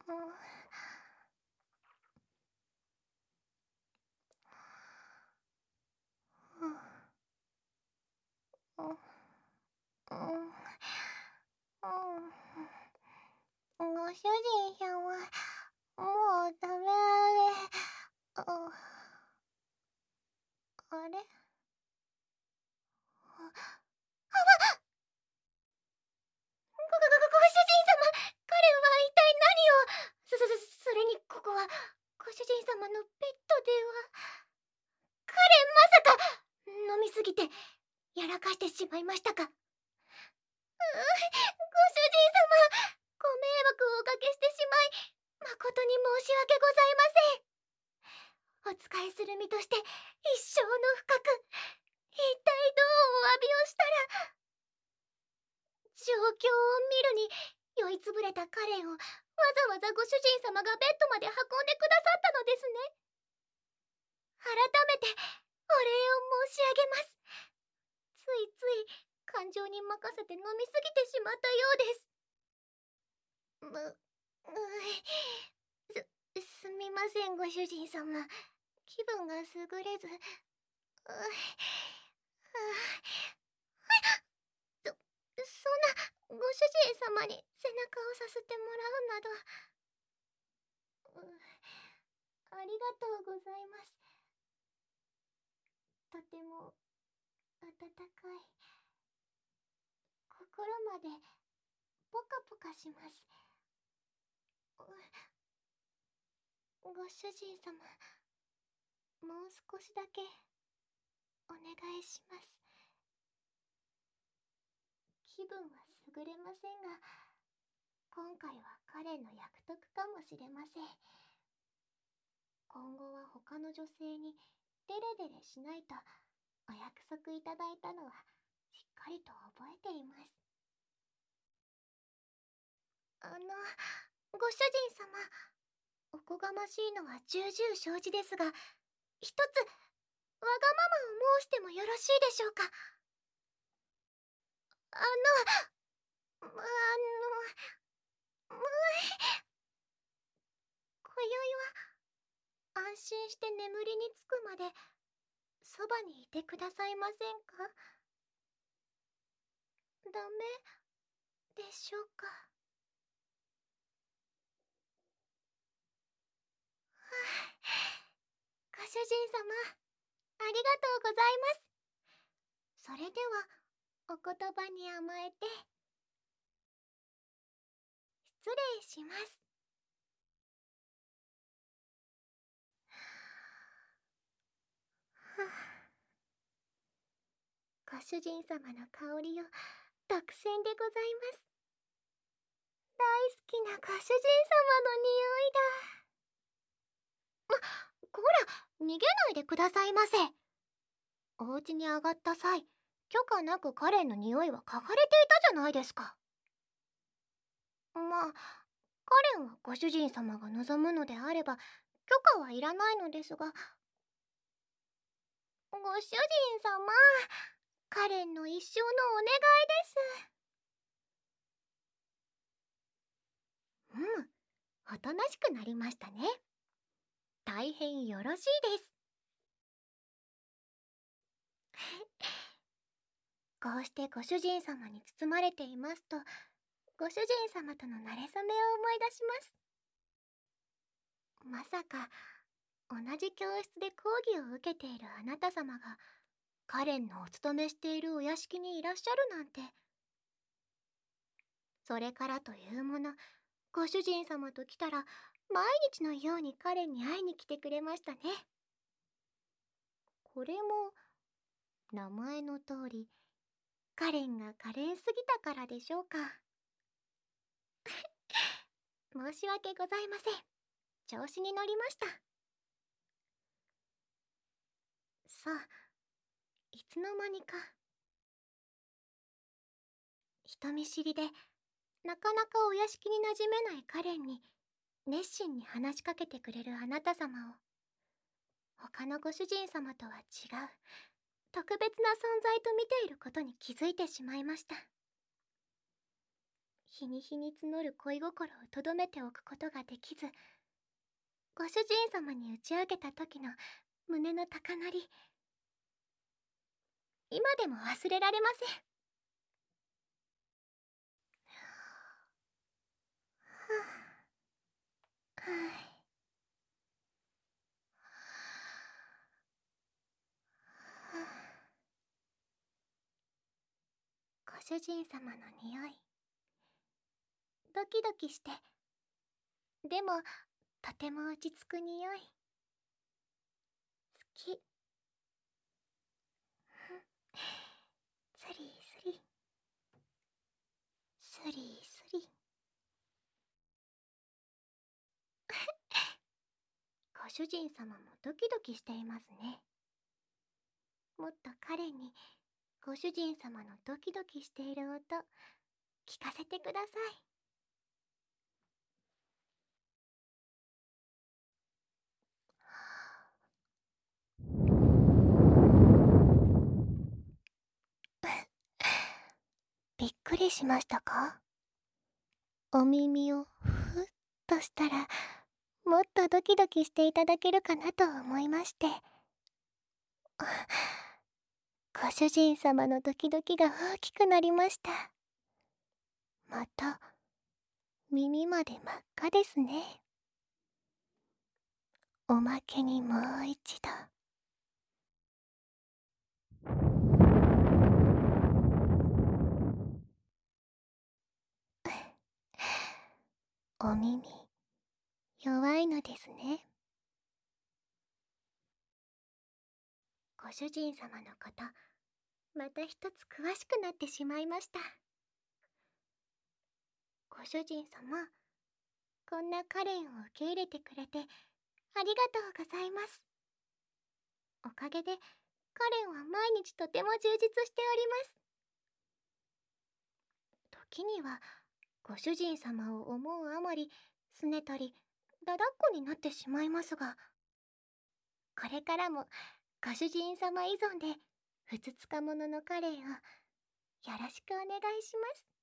ご主人様、もう食べられ、あれ？ご主人様、彼は一体何を？それにここはご主人様のベッドでは。彼まさか飲みすぎてやらかしてしまいましたか？ご主人様、ご迷惑をおかけしてしまい誠に申し訳ございません。お仕えする身として一生の不覚。一体どうお詫びをしたら。状況を見るに酔いつぶれたカレンをわざわざご主人様がベッドまで運んでくださったのですね。改めてお礼を申し上げます。ついつい感情に任せて飲みすぎてしまったようです。すみません、ご主人様。気分が優れず。そんなご主人様に背中をさせてもらうなど。ありがとうございます。とても温かい。心までポカポカします。ご主人様、もう少しだけお願いします。気分は優れませんが、今回は彼の役得かもしれません。今後は他の女性にデレデレしないとお約束いただいたのはしっかりと覚えています。ご主人様、おこがましいのは重々承知ですが、一つわがままを申してもよろしいでしょうか。今宵は安心して眠りにつくまでそばにいてくださいませんか？ダメでしょうか。ご主人様、ありがとうございます。それではお言葉に甘えて失礼します。ご主人様の香りを独占でございます。大好きなご主人様の匂いだ。こら、逃げないでくださいませ。お家に上がった際、許可なくカレンの匂いは嗅がれていたじゃないですか。まあ、カレンはご主人様が望むのであれば許可はいらないのですが。ご主人様、カレンの一生のお願いです。おとなしくなりましたね。大変よろしいです。こうしてご主人様に包まれていますと、ご主人様との馴れ初めを思い出します。まさか同じ教室で講義を受けているあなた様がカレンのお勤めしているお屋敷にいらっしゃるなんて。それからというもの、ご主人様と来たら毎日のようにカレンに会いに来てくれましたね。これも名前の通り、カレンが可憐すぎたからでしょうか。申し訳ございません。調子に乗りました。さあ、いつの間にか。人見知りでなかなかお屋敷に馴染めないカレンに熱心に話しかけてくれるあなた様を、他のご主人様とは違う特別な存在と見ていることに気づいてしまいました。 日に日に募る恋心をとどめておくことができず、ご主人様に打ち明けた時の胸の高鳴り、今でも忘れられません。ご主人様の匂い、ドキドキして、でもとても落ち着く匂い、好き。スリスリスリスリ。ご主人様もドキドキしていますね。もっと彼にご主人様のドキドキしている音聞かせてください。びっくりしましたか？お耳をふっとしたら、もっとドキドキしていただけるかなと思いまして。ご主人様のドキドキが大きくなりました。また、耳まで真っ赤ですね。おまけにもう一度。お耳、弱いのですね。ご主人様のこと、また一つ詳しくなってしまいました。ご主人様、こんなカレンを受け入れてくれてありがとうございます。おかげでカレンは毎日とても充実しております。時にはご主人様を思うあまり拗ねたりだだっこになってしまいますが、これからもご主人様依存でふつつか者のカレンをよろしくお願いします。